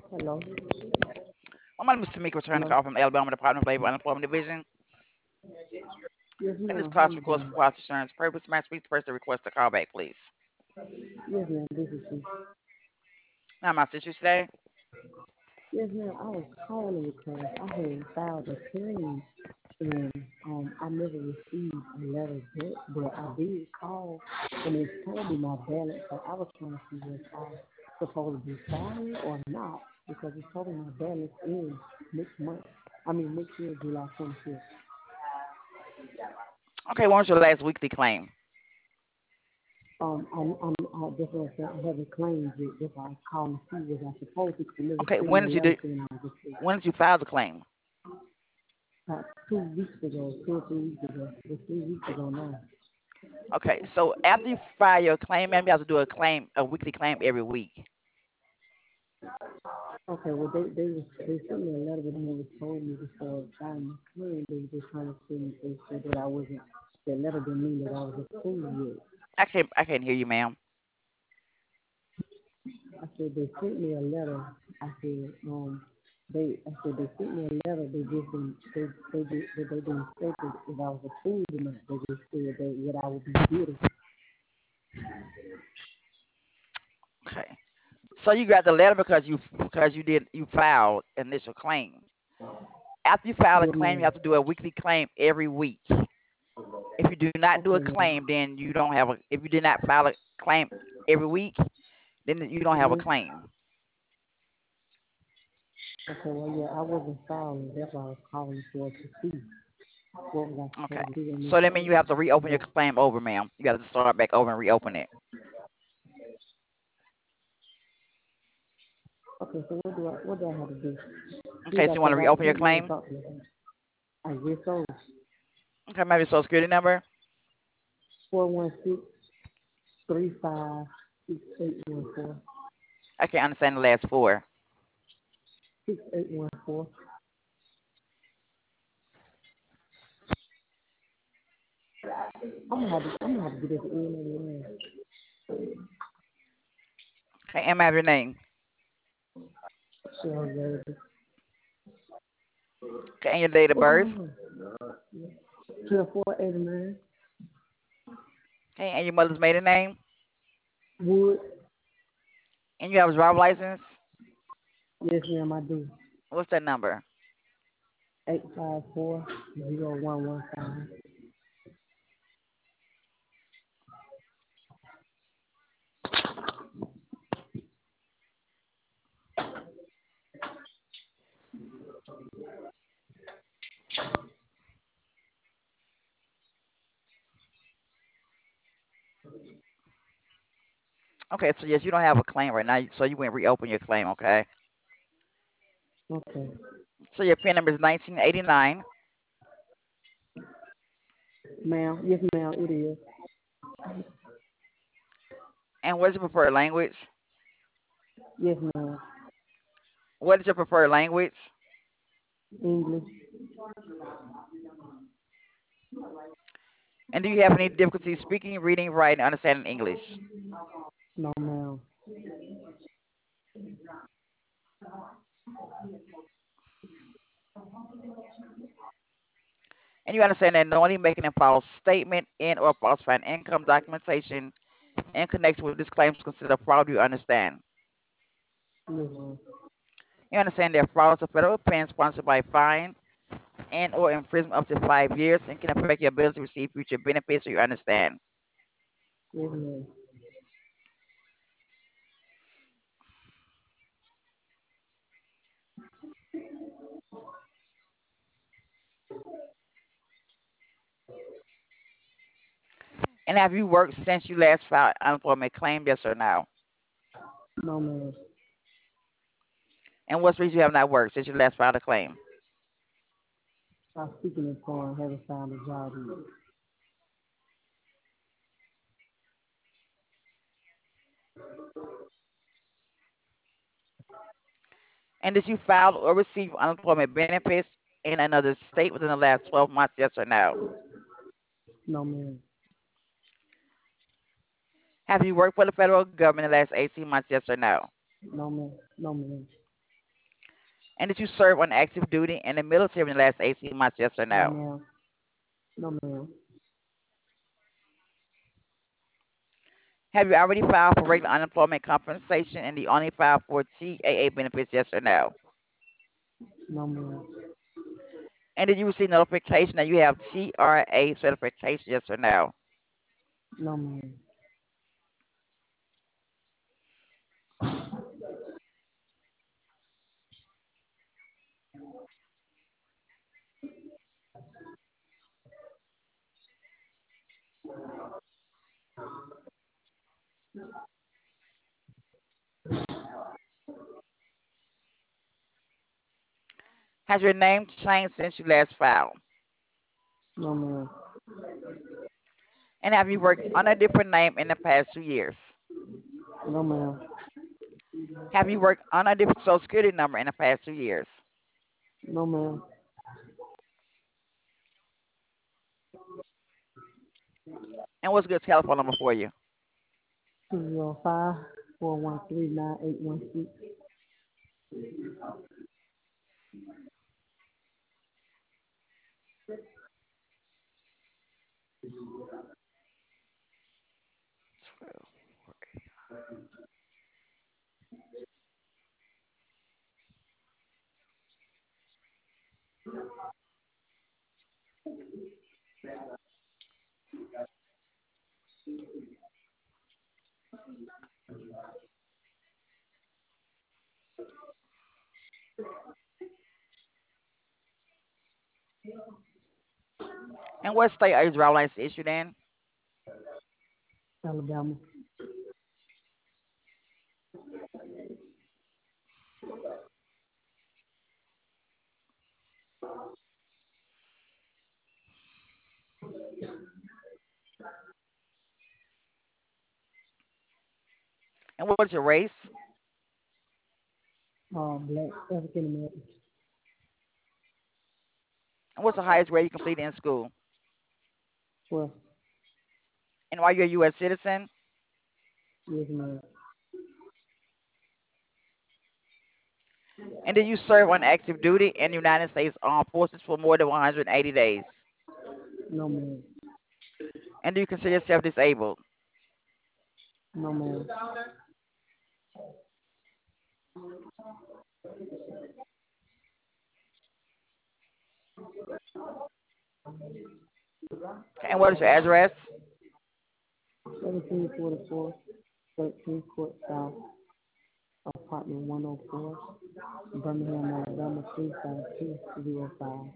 Hello. My name is Tamika, returning the Hello. call from Alabama Department of Labor Unemployment Division. Yes, And this ma'am. How class you request doing? for quality insurance purpose. May I speak to the person that requests the call back, please? Yes, ma'am. This is she. Now, my sister today. Yes, ma'am. I was calling because I had filed a claim and I never received a letter back, but I did call and it told me my balance. So I was trying to see if I supposed to be filing or not because it told me my balance is next month. I mean next year, July 25th. Okay, when was your last weekly claim? That's what I said. I haven't claimed it. That's why I was calling to see was I supposed to. 'Cause I never Okay, sent me when a did you letter do? saying I was sick. When did you file the claim? About 2 weeks ago, 2 or 3 weeks ago. It's 3 weeks ago now. Okay, so after you file your claim, ma'am, you have to do a weekly claim every week. Okay, well they sent me a letter, but they never told me before filing my claim. They were just trying to send me. They said that I wasn't. That letter didn't mean that I was approved yet. I can't hear you, ma'am. I said they sent me a letter. I said they sent me a letter. They just didn't they didn't say that if I was approved or not. They just said that what I would be getting. Okay, so you got the letter because you filed initial claim. After you file a Yeah, claim, you ma'am. have to do a weekly claim every week. If you do not do a Okay, ma'am. claim, then you don't have a. If you did not file a claim every week, then you don't have a Mm-hmm. claim. Okay, well, yeah, I wasn't filing. That's why I was calling for to see what was I Okay. supposed to do in this So that means you case. have to reopen your But claim over, ma'am. You got to start back over and reopen it. okay, so what do I have to do? Who Okay, do I so you want talk? to reopen Who your do I claim? talk to? I guess so. Okay, maybe social security number. 416-356814. I can't understand the last four. 6814. I'm gonna have to get this in and Okay, and I have your name. Sure, Okay, and your date of birth. oh, 12489 Okay, and your mother's maiden name. Wood. And you have a driver's license. Yes, ma'am, I do. What's that number? 8540115. Okay, so yes, you don't have a claim right now, so you went reopen your claim. Okay, Okay. so your PIN number is 1989. Ma'am, yes, ma'am, it is. And what is your preferred language? Yes, ma'am. What is your preferred language? English. And do you have any difficulty speaking, reading, writing, understanding English? No, ma'am. And you understand that knowingly making a false statement in or falsifying income documentation in connection with this claim is considered fraud. Do you understand? Yes, ma'am. You understand that fraud is a federal offense sponsored by fine and or imprisonment up to 5 years and can affect your ability to receive future benefits. Do you understand? Yes, ma'am. And have you worked since you last filed unemployment claim? Yes or no? No, ma'am. And what's the reason you have not worked since you last filed a claim? I'm speaking in foreign, haven't found a job yet. And did you file or receive unemployment benefits in another state within the last 12 months? Yes or no? No, ma'am. Have you worked for the federal government in the last 18 months? Yes or no? No, ma'am. No, ma'am. And did you serve on active duty in the military in the last 18 months? Yes or No, no? ma'am. No, ma'am. Have you already filed for regular unemployment compensation and the only filed for TAA benefits? Yes or no? No, ma'am. And did you receive notification that you have TRA certification? Yes or no? No, ma'am. Has your name changed since you last filed? No, ma'am. And have you worked under a different name in the past 2 years? No, ma'am. Have you worked under a different social security number in the past 2 years? No, ma'am. And what's a good telephone number for you? 205-413-9816. And what state are your driver's license issued in? Alabama. And what is your race? Black, African American. And what's the highest grade you completed in school? Well, And are you a U.S. citizen? yes, ma'am. And did you serve on active duty in the United States Armed Forces for more than 180 days? No, ma'am. And do you consider yourself disabled? No, ma'am. Okay, and what is your address? 1744 13th Court South, apartment 104, Birmingham, Alabama 35205.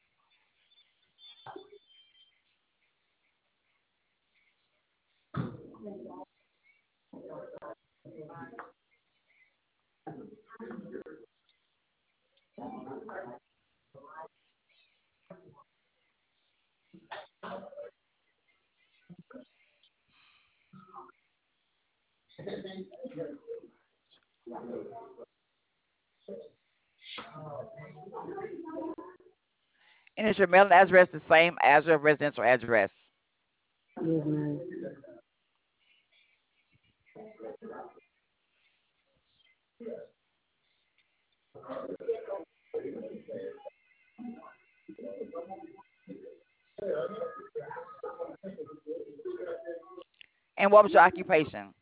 And is your mailing address the same as your residential address? Yes, ma'am. And what was your occupation?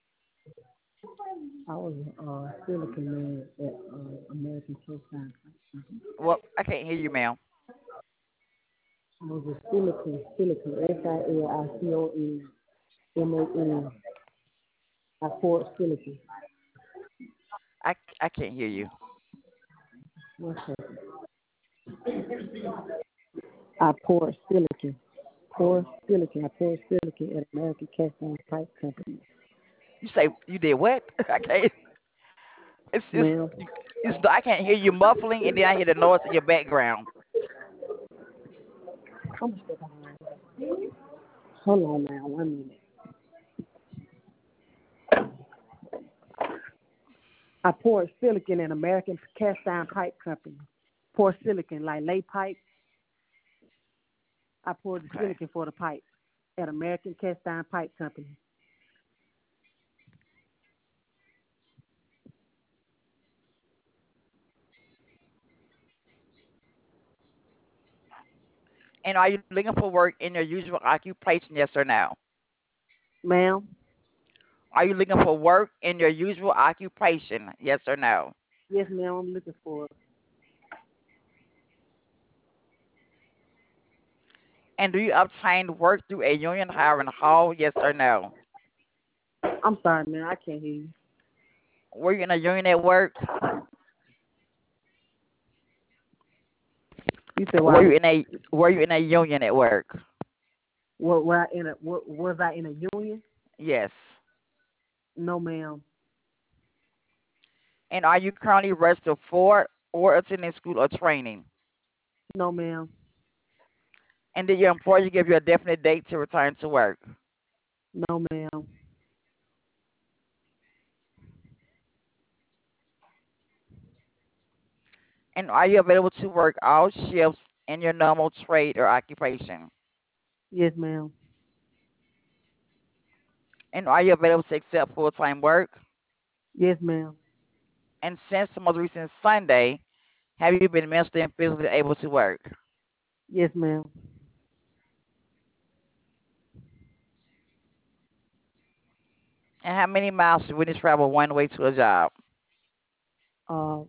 I was silicon man at American Textile. Well, I can't hear you, ma'am. I was a silicon, SILICON. I poured silicon. I can't hear you. One second. I poured silicon. I poured silicon at American Cast Iron Pipe Company. You say you did what? I can't. It's Ma'am, I can't hear you muffling, and then I hear the noise in your background. I'm still behind. Hold on now, 1 minute. I poured silicon at American Cast Iron Pipe Company. Pour silicon, like lay pipe. I poured the Okay. silicon for the pipe at American Cast Iron Pipe Company. And are you looking for work in your usual occupation? Yes or no? Ma'am? Are you looking for work in your usual occupation? Yes or no? Yes, ma'am, I'm looking for it. And do you obtain work through a union hiring hall? Yes or no? I'm sorry, man, I can't hear you. Were you in a union at work? You said Were why? you in a Were you in a union at work? Was I in a union? Yes. No, ma'am. And are you currently registered for or attending school or training? No, ma'am. And did your employer give you a definite date to return to work? No, ma'am. And are you available to work all shifts in your normal trade or occupation? Yes, ma'am. And are you available to accept full-time work? Yes, ma'am. And since the most recent Sunday, have you been mentally and physically able to work? Yes, ma'am. And how many miles should we travel one way to a job? Uh,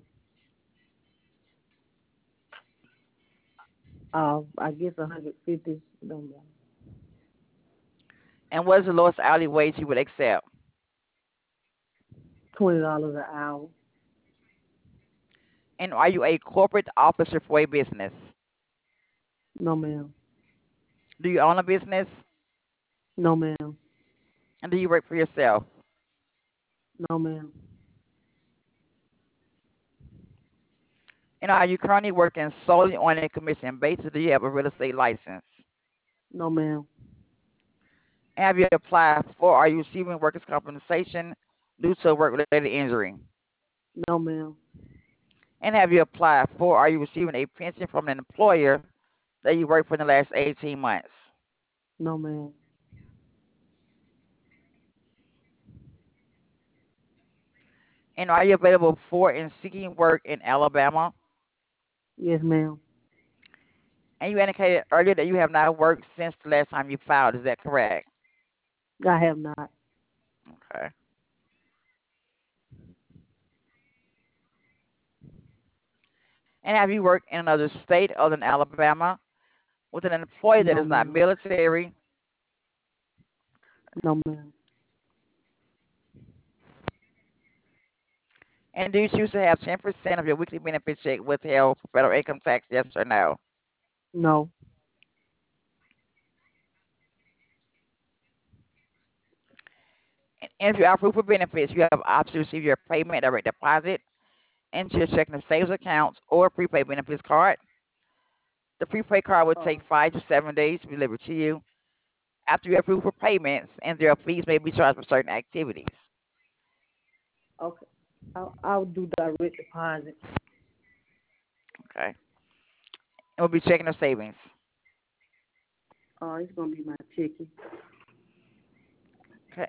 I guess 150. Don't know. And what is the lowest hourly wage you would accept? $20 an hour. And are you a corporate officer for a business? No, ma'am. Do you own a business? No, ma'am. And do you work for yourself? No, ma'am. And are you currently working solely on a commission basis? Do you have a real estate license? No, ma'am. And have you applied for, are you receiving workers' compensation due to a work-related injury? No, ma'am. And have you applied for, are you receiving a pension from an employer that you worked for in the last 18 months? No, ma'am. And are you available for and seeking work in Alabama? Yes, ma'am. And you indicated earlier that you have not worked since the last time you filed. Is that correct? I have not. Okay. And have you worked in another state other than Alabama with an employee that No, is not ma'am. military? No, ma'am. And do you choose to have 10% of your weekly benefit check withheld for federal income tax? Yes or no? No. And if you are approved for benefits, you have option to receive your payment direct deposit into your checking and savings accounts or prepaid benefits card. The prepaid card will Uh, take 5 to 7 days to be delivered to you. After you are approved for payments, and their fees may be charged for certain activities. okay. I'll do direct deposit. Okay. It will be checking or savings. It's gonna be my checking. Okay.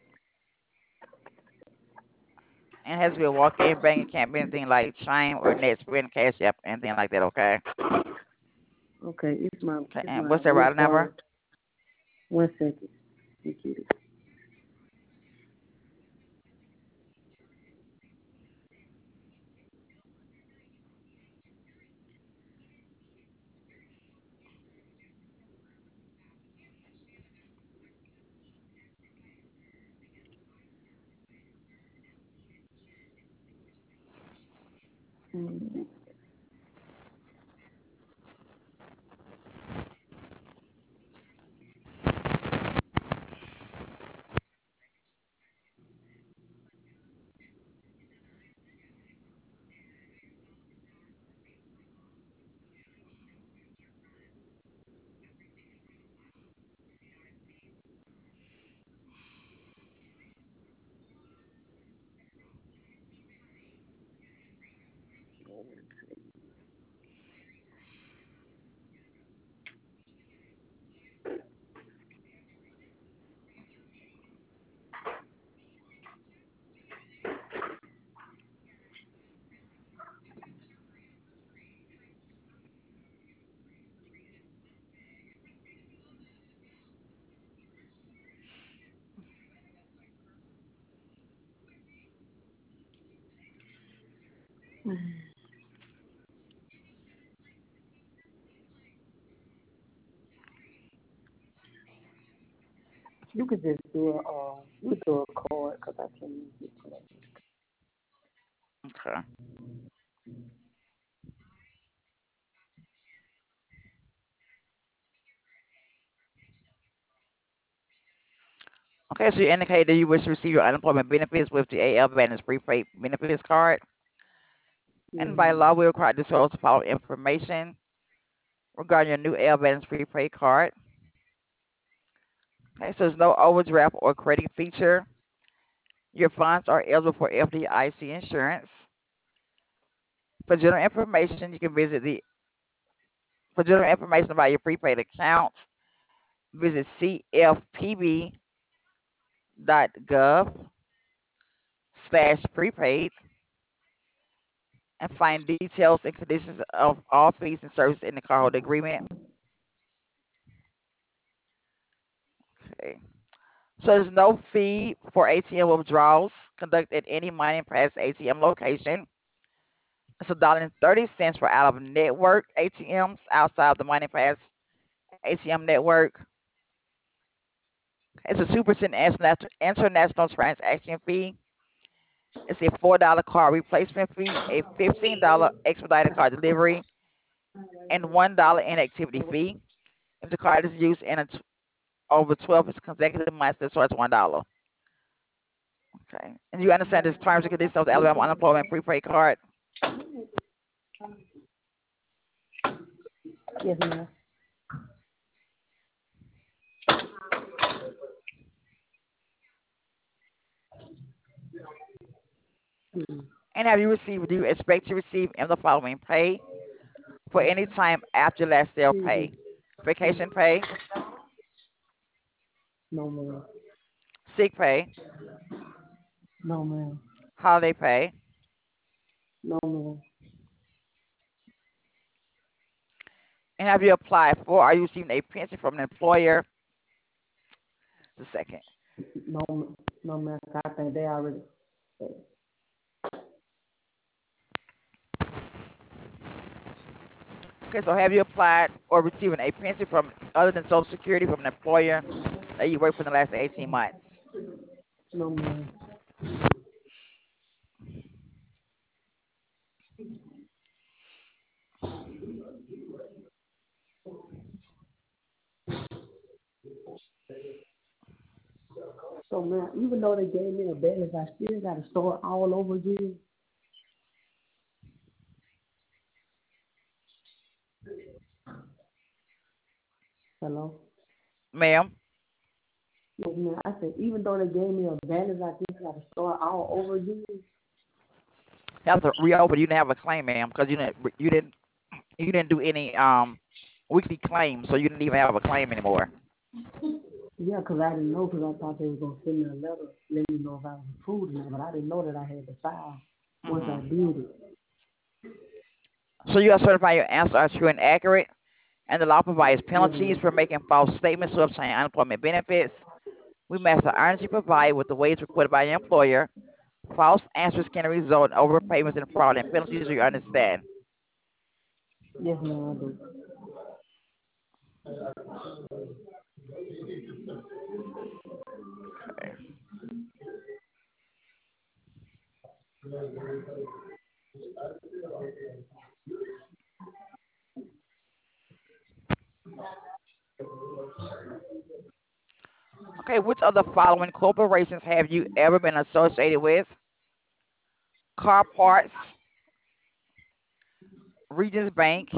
And it has to be a walk-in bank. It can't be anything like Chime or NetSprint, Cash App, anything like that. Okay. Okay, Okay. it's And my what's that work routing number? card. 1 second. You get it. Mm. You could just do a card because I can't use it today. Okay. Okay, so you indicated that you wish to receive your unemployment benefits with the AL Advantage prepaid benefits card. And by Mm-hmm. law, we require to disclose the following information regarding your new AL Advantage prepaid card. Okay, so there's no overdraft or credit feature. Your funds are eligible for FDIC insurance. For general information, you can visit for general information about your prepaid accounts, visit cfpb.gov/prepaid and find details and conditions of all fees and services in the cardholder agreement. Okay. So there's no fee for ATM withdrawals conducted at any Money Pass ATM location. It's $1.30 for out of network ATMs outside of the Money Pass ATM network. It's a 2% international transaction fee. It's a $4 card replacement fee, a $15 expedited card delivery, and $1 inactivity fee. If the card is used in over 12 consecutive months, they charge $1. Okay. And you understand this terms and conditions of the Alabama Unemployment Prepaid Card? Yes, ma'am. Mm-hmm. And have you received, do you expect to receive in the following pay for any time after last day of pay? Vacation pay, No, ma'am. sick pay, No, ma'am. holiday pay, No, ma'am. and have you applied for, are you receiving a pension from an employer? The second. No, no, ma'am. I think they already. Okay, so have you applied or receiving a pension from other than Social Security from an employer that you worked for in the last 18 months? No, ma'am. So, man, even though they gave me a benefit, I still got to start all over again. Hello? Ma'am, Yes, man. I said, even though they gave me a benefit, I still got to start all over again. you have to reopen. You didn't have a claim, ma'am, because you didn't do any weekly claims, so you didn't even have a claim anymore. Yeah, 'cause I didn't know, 'cause I thought they was going to send me a letter letting me know if I was approved or not, but I didn't know that I had to file once I Hmm. did it. So you have certified your answers are true and accurate, and the law provides Yes, penalties ma'am. for making false statements to obtain unemployment benefits. We must earnestly provide with the ways required by your employer. False answers can result in overpayments and fraud and penalties. Do you understand? Yes, ma'am, I do. Okay. Okay, which of the following corporations have you ever been associated with? Car Parts, Regions Bank,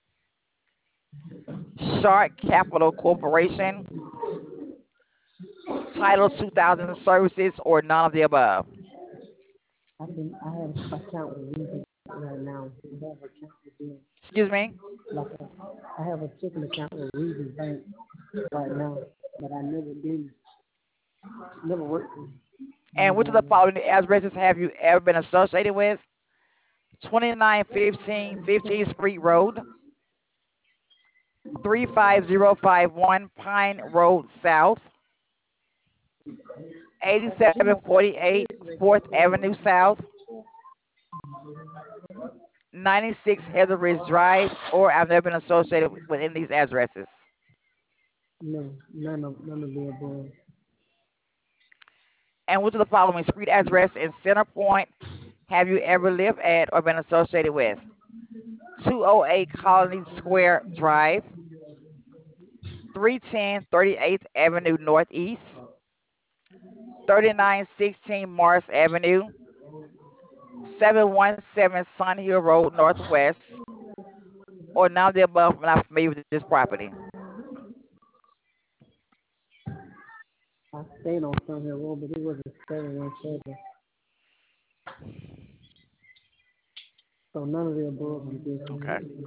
Shark Capital Corporation, Title 2000 Services, or none of the above? I have an account with Reason right now. I have an account with them. Excuse me? Like I have a checking account with Reason Bank right now, but I never worked with And which of the anybody. following addresses have you ever been associated with? 2915 15th Street Road, 35051 Pine Road South, 8748 4th Avenue South, 96 Heather Ridge Drive, or I've never been associated with any of these addresses. No, none of the above. And which of the following street address in Center Point have you ever lived at or been associated with? 208 Colony Square Drive, 310 38th Avenue Northeast, 3916 Morris Avenue, 717 Sun Hill Road Northwest, or none of the above. I'm not familiar with this property. I stayed on Sun Hill Road, but it was a 717. So none of the above you did for Okay. me.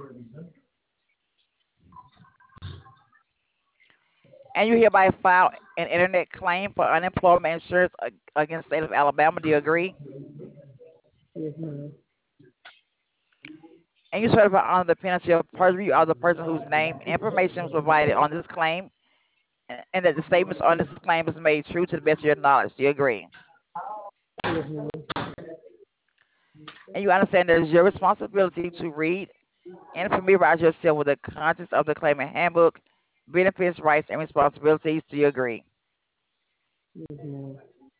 And you hereby file an internet claim for unemployment insurance against the state of Alabama. Do you agree? Yes, ma'am. And you certify under the penalty of perjury, you are the person whose name and information was provided on this claim, and that the statements on this claim is made true to the best of your knowledge. Do you agree? Yes, ma'am. And you understand that it's your responsibility to read and familiarize yourself with the contents of the claimant handbook, benefits, rights, and responsibilities. Do you agree? Yes, ma'am.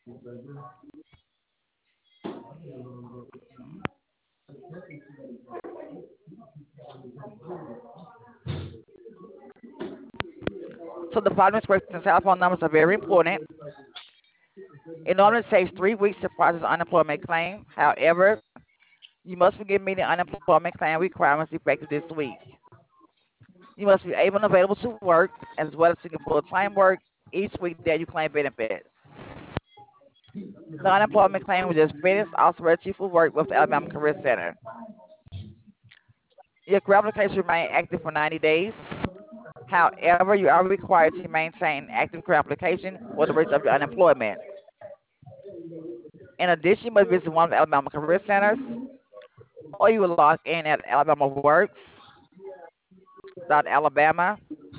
So the following expressions and telephone numbers are very important. It normally takes 3 weeks to process unemployment claim. However, you must begin meeting unemployment claim requirements effective this week. You must be able and available to work, as well as seeking full-time work each week that you claim benefits. The unemployment claim was just finished, also registered for work with the Alabama Career Center. Your career application remain active for 90 days. However, you are required to maintain active career application for the rest of your unemployment. In addition, you must visit one of the Alabama Career Centers, or you will log in at alabamaworks.alabama.gov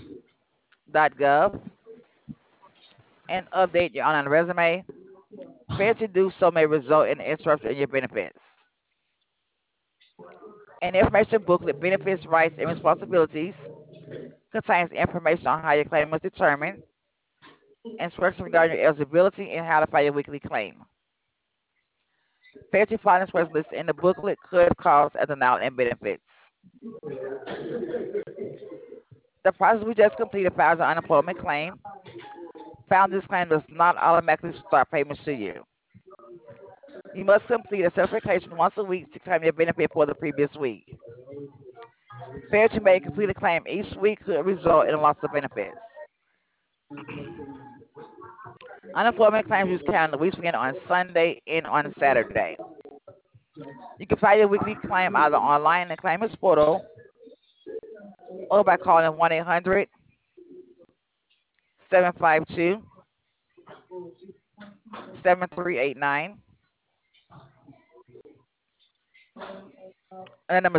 and update your online resume. Failure to do so may result in interruption in your benefits. An information booklet, Benefits, Rights, and Responsibilities, contains information on how your claim was determined, instructions regarding your eligibility, and how to file your weekly claim. Failure to file instructions listed in the booklet could cause a denial in benefits. The process we just completed files an unemployment claim. Found this claim does not automatically start payments to you. You must complete a certification once a week to claim your benefit for the previous week. Failure to make a completed claim each week could result in a loss of benefits. Unemployment claims use calendar weeks begin on Sunday and on Saturday. You can file your weekly claim either online in the claimants portal or by calling 1-800-752-7389. And the number is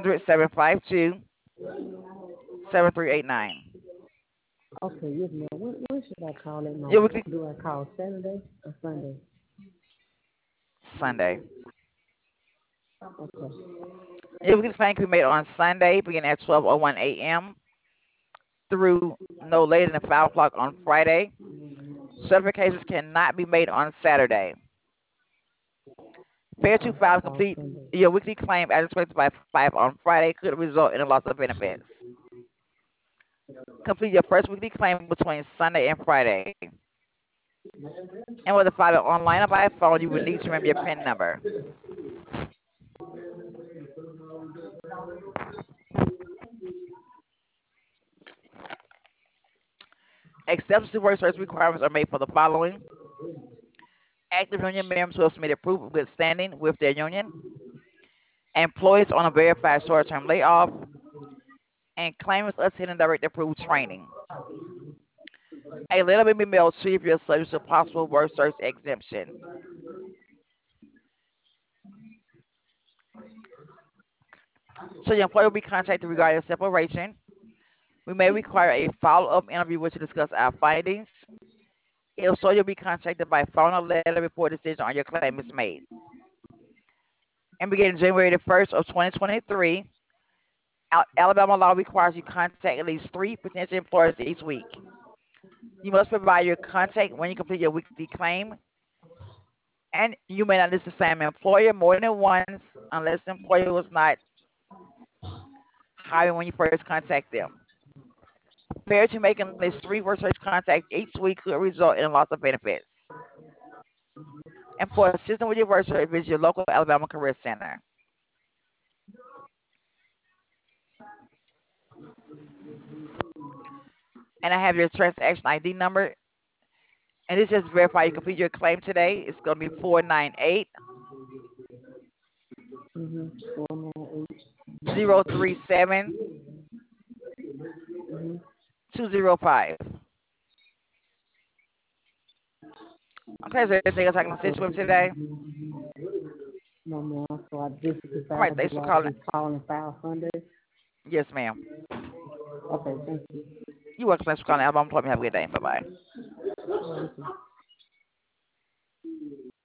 1-800-752-7389. Okay, yes, ma'am. When should I call it, Your ma'am? weekly Do I call Saturday or Sunday? Sunday. Okay. Your weekly claim can be made on Sunday beginning at 12:01 a.m. through no later than 5 o'clock on Friday. Certifications cannot be made on Saturday. Failure to file and Call complete Sunday. your weekly claim as expected by 5 on Friday could result in a loss of benefits. Complete your first weekly claim between Sunday and Friday. And whether filed online or by phone, you will need to remember your PIN number. Exceptions to work search requirements are made for the following: active union members who have submitted proof of good standing with their union, employees on a verified short-term layoff, and claimants attending direct approved training. A letter may be mailed to you if you're subject to possible work search exemption. So your employer will be contacted regarding your separation. We may require a follow-up interview with you to discuss our findings. If so, you'll be contacted by phone or letter before a decision on your claim is made. and beginning January the 1st of 2023, Alabama law requires you contact at least 3 potential employers each week. You must provide your contact when you complete your weekly claim, and you may not list the same employer more than once unless the employer was not hired when you first contact them. Failure to make at least 3 workplace contacts each week could result in a loss of benefits. And for assistance with your work search, visit your local Alabama Career Center. And I have your transaction ID number. And this just verify you complete your claim today. It's going to be 498 498. 037 205. Okay, is there anything else I can assist with today? No, ma'am. So I just All right, decided thanks to for calling. just call and file Sunday. Yes, ma'am. Okay, thank you. You're welcome. Thanks for calling Alabama Employment. Have a good day. Bye bye. Thank you.